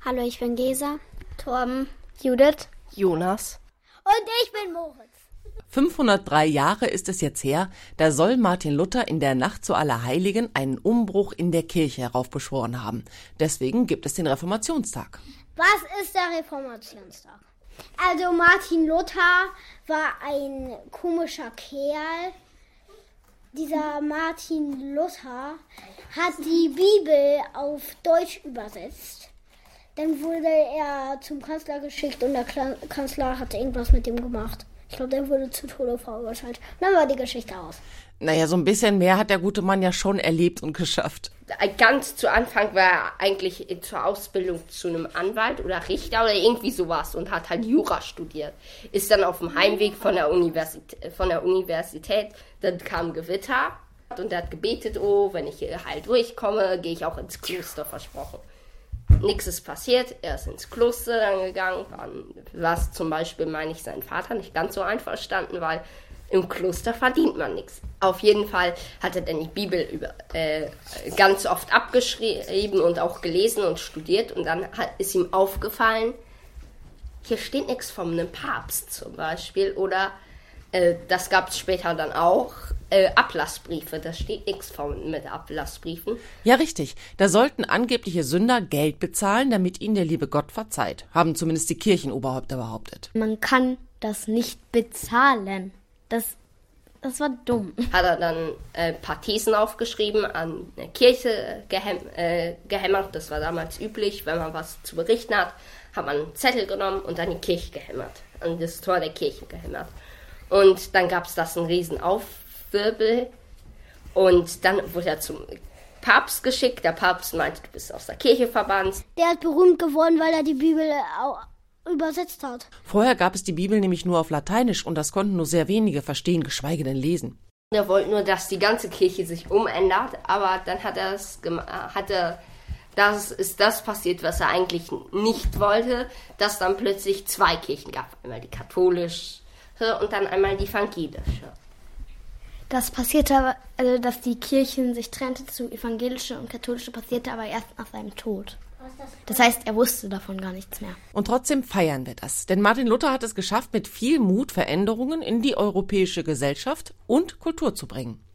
Hallo, ich bin Gesa, Torben, Judith, Jonas und ich bin Moritz. 503 Jahre ist es jetzt her, da soll Martin Luther in der Nacht zu Allerheiligen einen Umbruch in der Kirche heraufbeschworen haben. Deswegen gibt es den Reformationstag. Was ist der Reformationstag? Also Martin Luther war ein komischer Kerl. Dieser Martin Luther hat die Bibel auf Deutsch übersetzt. Dann wurde er zum Kanzler geschickt und der Kanzler hat irgendwas mit ihm gemacht. Ich glaube, der wurde zu Tode verurteilt. Dann war die Geschichte aus. Naja, so ein bisschen mehr hat der gute Mann ja schon erlebt und geschafft. Ganz zu Anfang war er eigentlich zur Ausbildung zu einem Anwalt oder Richter oder irgendwie sowas und hat halt Jura studiert. Ist dann auf dem Heimweg von der Universität, dann kam Gewitter und er hat gebetet, oh, wenn ich hier halt durchkomme, gehe ich auch ins Kloster, versprochen. Nichts ist passiert, er ist ins Kloster dann gegangen, was zum Beispiel, meine ich, sein Vater nicht ganz so einverstanden, weil im Kloster verdient man nichts. Auf jeden Fall hat er dann die Bibel ganz oft abgeschrieben und auch gelesen und studiert und dann ist ihm aufgefallen, hier steht nichts von einem Papst zum Beispiel oder das gab es später dann auch, Ablassbriefe, da steht nichts von mit Ablassbriefen. Ja, richtig. Da sollten angebliche Sünder Geld bezahlen, damit ihnen der liebe Gott verzeiht. Haben zumindest die Kirchenoberhäupter behauptet. Man kann das nicht bezahlen. Das war dumm. Hat er dann ein paar Thesen aufgeschrieben, an eine Kirche gehämmert. Das war damals üblich, wenn man was zu berichten hat, hat man einen Zettel genommen und an die Kirche gehämmert, an das Tor der Kirche gehämmert. Und dann gab es das einen riesen Aufwirbel und dann wurde er zum Papst geschickt. Der Papst meinte, du bist aus der Kirche verbannt. Der ist berühmt geworden, weil er die Bibel übersetzt hat. Vorher gab es die Bibel nämlich nur auf Lateinisch und das konnten nur sehr wenige verstehen, geschweige denn lesen. Er wollte nur, dass die ganze Kirche sich umändert, aber dann ist das passiert, was er eigentlich nicht wollte, dass dann plötzlich zwei Kirchen gab. Einmal die katholische und dann einmal die evangelische. Das passierte aber, also dass die Kirchen sich trennte zu evangelische und katholische, passierte aber erst nach seinem Tod. Das heißt, er wusste davon gar nichts mehr. Und trotzdem feiern wir das. Denn Martin Luther hat es geschafft, mit viel Mut Veränderungen in die europäische Gesellschaft und Kultur zu bringen.